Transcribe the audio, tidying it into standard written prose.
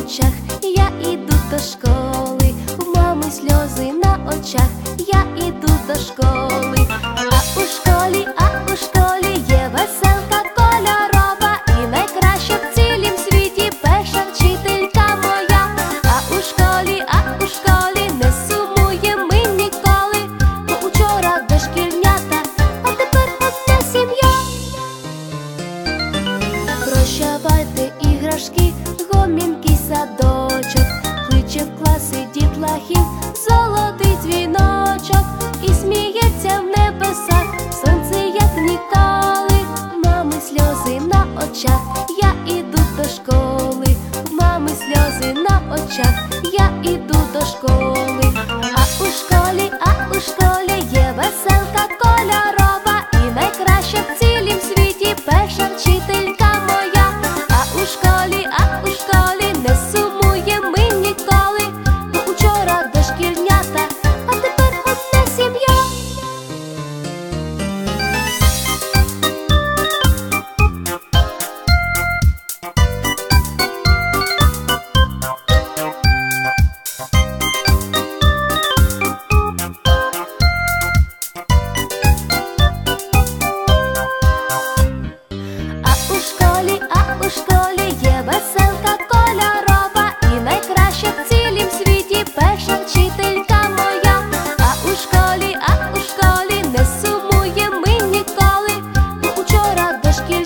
очах, я іду до школи, у мами сльози на очах, я іду до школи. А у школі є веселка кольорова, і найкраща в цілім світі перша вчителька моя. А у школі не сумуємо ми ніколи, бо учора дошкільнята, а тепер одна сім'я. Прощавайте іграшки, гомінкий садочок, кличе в класи дітлахів золотий дзвіночок, і сміється в небесах сонце, як ніколи. Мами сльози на очах, я іду до школи, мами сльози на очах, я іду до школи. А у школі є веселка кольорова, і найкраща в цілім світі перша вчителька моя. А у школі не сумуємо ми ніколи, бо учора дошкільнята, а тепер одна сім'я. А у школі є веселка кольорова, і найкраща в цілім світі перша вчителька моя. А у школі не сумуємо ми ніколи, бо учора дошкільнята,